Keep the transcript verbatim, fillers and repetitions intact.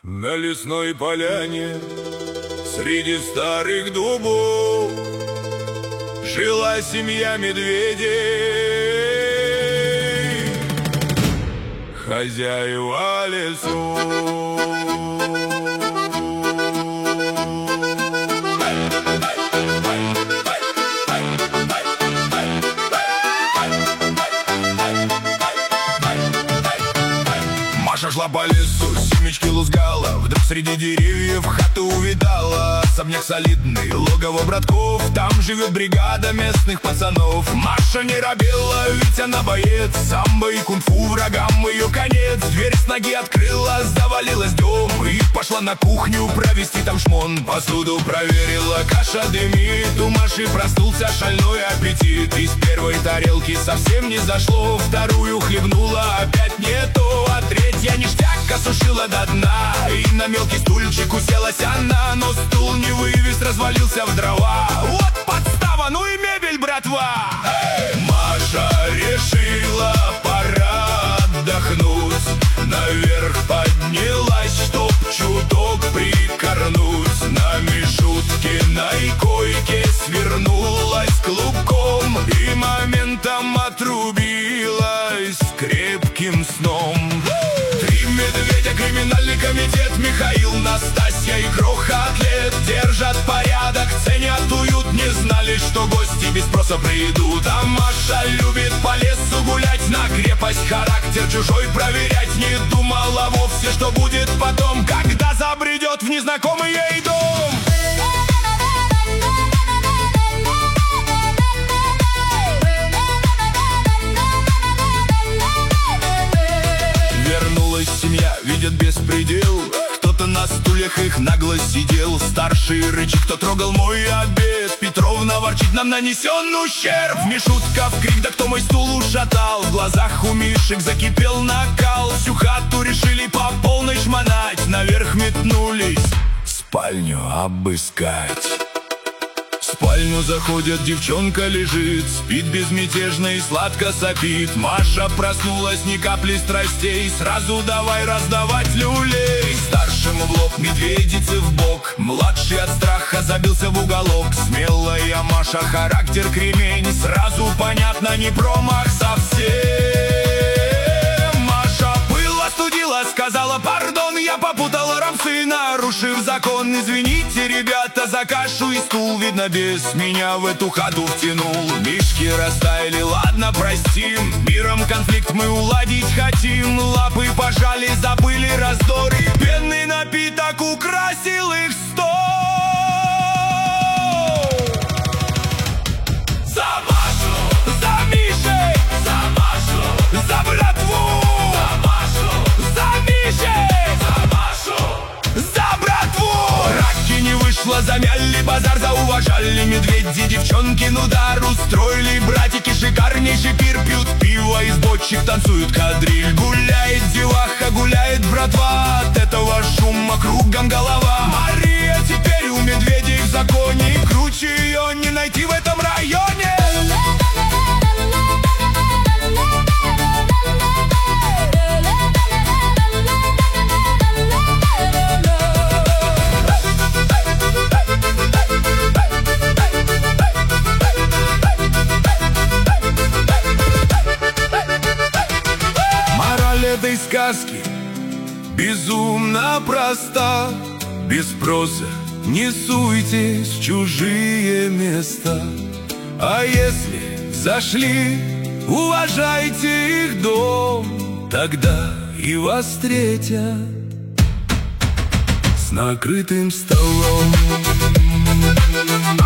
На лесной поляне среди старых дубов жила семья медведей. Хозяева лесу. Маша шла по лесу, семечки лузгала. Вдруг среди деревьев хату увидала. Особняк солидный, логово братков. Там живет бригада местных пацанов. Маша не робела, ведь она боец. Самбо и кунг-фу врагам ее конец. Дверь с ноги открыла, завалилась дом. И пошла на кухню провести там шмон. Посуду проверила, каша дымит. У Маши проснулся шальной аппетит. Из первой тарелки совсем не зашло. Вторую хлебнула, опять не то. А третья ништяк осушила до дна. И на мелкий стульчик уселась она. Но стул не вывез, развалился в дрова. Вот подстава, ну и мебель, братва. Маша решила, пора отдохнуть. Наверх поднялась, чтоб чуток прикорнуть. На Мишуткиной койке свернулась клубком. И моментом отрубилась крепким сном. Три медведя, криминальный комитет, Михаил, Настасья и Кроха-атлет держат порядок, ценят уют. Не знали, что гости без спроса придут. А Маша любит по лесу гулять, на крепость характер чужой проверять. Не думала вовсе, что будет потом, когда забредет в незнакомый ей дом. Вернулась семья, видят беспредел. Кто-то на стульях их нагло сидел. Старший рычит, кто трогал мой обед. Петровна ворчит, нам нанесен ущерб. Мишутка в крик, да кто мой стул ушатал. В глазах у Мишек закипел накал. Всю хату решили по полной шмонать. Наверх метнулись спальню обыскать. В спальню заходят, девчонка лежит, спит безмятежно и сладко сопит. Маша проснулась, ни капли страстей, сразу давай раздавать люлей. Старшему в лоб, медведицы в бок, младший от страха забился в уголок. Смелая Маша, характер кремень, сразу понятно, не промах совсем. Маша пыл остудила, сказала пардон, я попутала рамсы, нарушив закон. Извините, ребята, за кашу и стул, видно, без меня в эту хату втянул. Мишки растаяли, ладно, простим, миром конфликт мы уладить хотим. Лапы пожали, забыли раздоры, пенный напиток украсил их стол. За Машу, за Мишей, за Машу, за братву, за Машу, за Мишей, за Машу, за братву. Раки не вышло, замяли базар, зауважали медведи, девчонки, ну дар устроили. Братики шикарнейший пир, пьют пиво из бочек, танцуют кадриль. Гуляет деваха, гуляет братва, от этого шума кругом голова. Мария теперь у медведей в законе, и круче ее не найти в этом районе. Этой сказки безумно проста. Без спроса не суйтесь в чужие места. А если зашли, уважайте их дом. Тогда и вас встретят с накрытым столом.